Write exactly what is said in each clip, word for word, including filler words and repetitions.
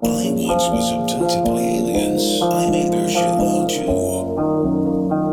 I once was abducted by aliens. I made their shit loud too.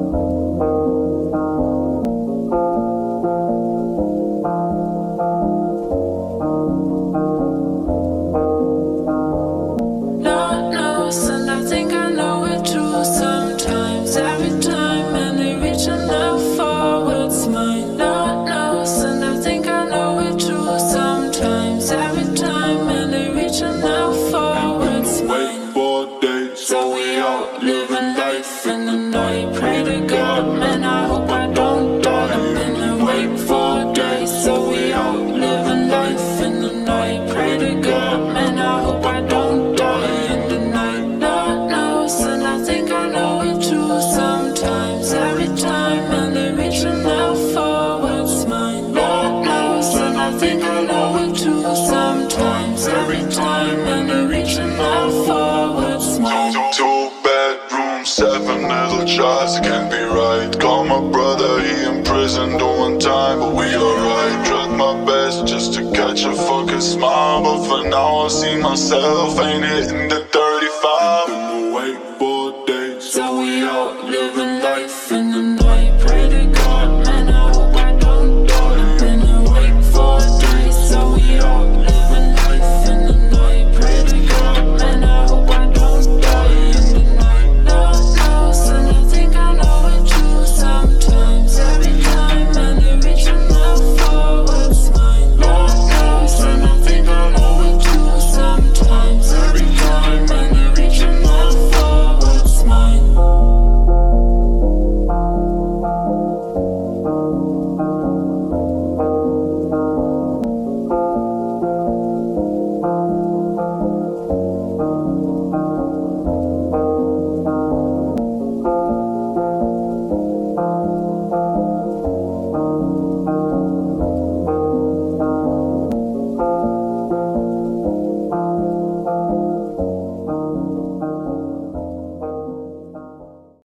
Lord knows, and I think I know it too. Sometimes, every time, and they reach enough for what's mine. Lord knows, and I think I know it too. Sometimes, every time, and they reach enough for what's mine. For days, So we out living life in the night. Pray to God, man, I hope I don't die. I've been awake for days. So we out living life in the night. Pray to God, man, I hope I don't die in the night. Lord knows, and I think I know it too. Sometimes, every time, and they reaching out for what's mine. Lord knows, and I think I know it too. Sometimes, every time, and they reaching out for what's mine. two bedrooms, seven middle jars, it can't be right. Call my brother, he in prison doing time, but we alright. Tried my best just to catch a fucking smile, but for now I see myself ain't hitting the thirty-five.